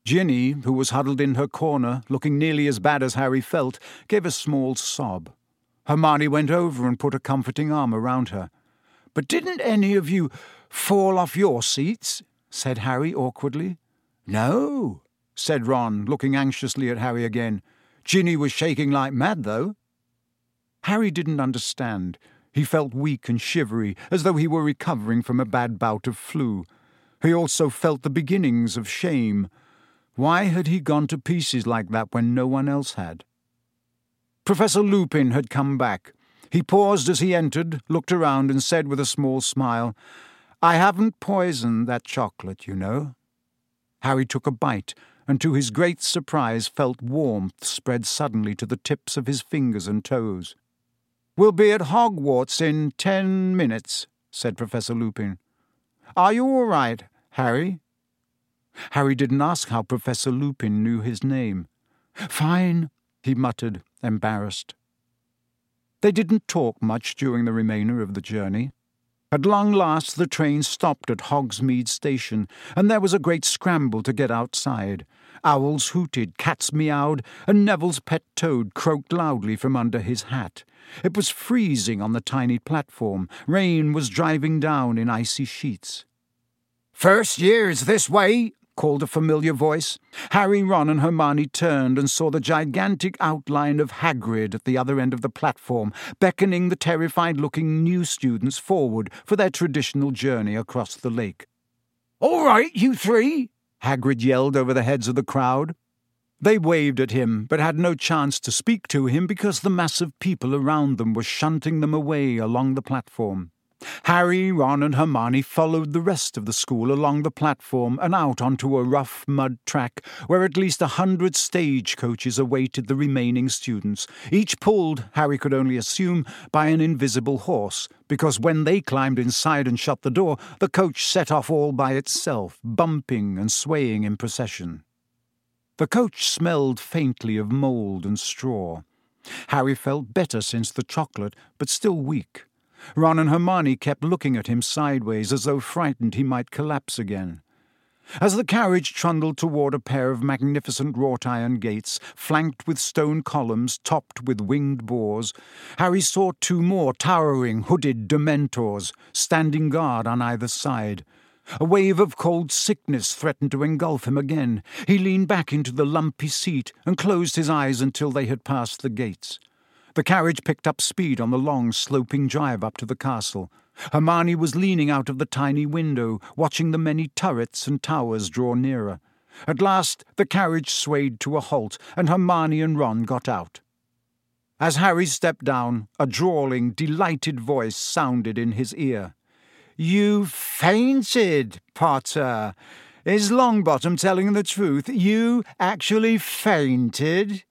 Ginny, who was huddled in her corner, looking nearly as bad as Harry felt, gave a small sob. Hermione went over and put a comforting arm around her. "But didn't any of you fall off your seats?" said Harry awkwardly. "No," said Ron, looking anxiously at Harry again. "Ginny was shaking like mad, though." Harry didn't understand. He felt weak and shivery, as though he were recovering from a bad bout of flu. He also felt the beginnings of shame. Why had he gone to pieces like that when no one else had? Professor Lupin had come back. He paused as he entered, looked around and said with a small smile, "I haven't poisoned that chocolate, you know." Harry took a bite, and to his great surprise felt warmth spread suddenly to the tips of his fingers and toes. "We'll be at Hogwarts in 10 minutes, said Professor Lupin. "Are you all right, Harry?" Harry didn't ask how Professor Lupin knew his name. "Fine," he muttered, embarrassed. They didn't talk much during the remainder of the journey. At long last the train stopped at Hogsmeade Station, and there was a great scramble to get outside. Owls hooted, cats meowed, and Neville's pet toad croaked loudly from under his hat. It was freezing on the tiny platform. Rain was driving down in icy sheets. "First year's this way," called a familiar voice. Harry, Ron and Hermione turned and saw the gigantic outline of Hagrid at the other end of the platform, beckoning the terrified-looking new students forward for their traditional journey across the lake. "All right, you three," Hagrid yelled over the heads of the crowd. They waved at him, but had no chance to speak to him because the mass of people around them was shunting them away along the platform. Harry, Ron and Hermione followed the rest of the school along the platform and out onto a rough mud track where at least 100 stagecoaches awaited the remaining students, each pulled, Harry could only assume, by an invisible horse, because when they climbed inside and shut the door, the coach set off all by itself, bumping and swaying in procession. The coach smelled faintly of mould and straw. Harry felt better since the chocolate, but still weak. Ron and Hermione kept looking at him sideways as though frightened he might collapse again. As the carriage trundled toward a pair of magnificent wrought-iron gates, flanked with stone columns topped with winged boars, Harry saw 2 more towering, hooded Dementors, standing guard on either side. A wave of cold sickness threatened to engulf him again. He leaned back into the lumpy seat and closed his eyes until they had passed the gates. The carriage picked up speed on the long, sloping drive up to the castle. Hermione was leaning out of the tiny window, watching the many turrets and towers draw nearer. At last the carriage swayed to a halt, and Hermione and Ron got out. As Harry stepped down, a drawling, delighted voice sounded in his ear. "You fainted, Potter. Is Longbottom telling the truth? You actually fainted?"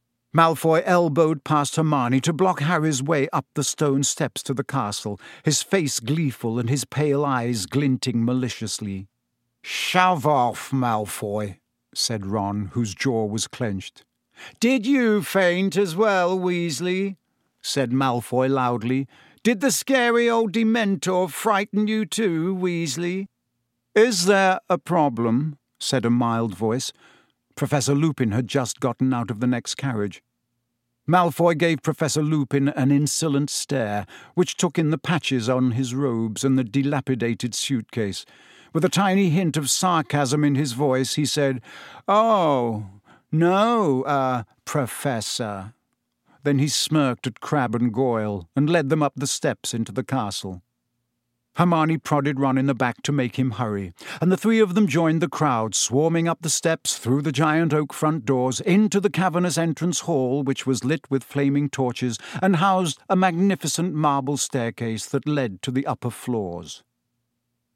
Malfoy elbowed past Hermione to block Harry's way up the stone steps to the castle, his face gleeful and his pale eyes glinting maliciously. "Shove off, Malfoy," said Ron, whose jaw was clenched. "Did you faint as well, Weasley?" said Malfoy loudly. "Did the scary old Dementor frighten you too, Weasley?" "Is there a problem?" said a mild voice. Professor Lupin had just gotten out of the next carriage. Malfoy gave Professor Lupin an insolent stare, which took in the patches on his robes and the dilapidated suitcase. With a tiny hint of sarcasm in his voice, he said, "Oh, no, Professor." Then he smirked at Crabbe and Goyle and led them up the steps into the castle. Hermione prodded Ron in the back to make him hurry, and the 3 of them joined the crowd, swarming up the steps, through the giant oak front doors, into the cavernous entrance hall, which was lit with flaming torches and housed a magnificent marble staircase that led to the upper floors.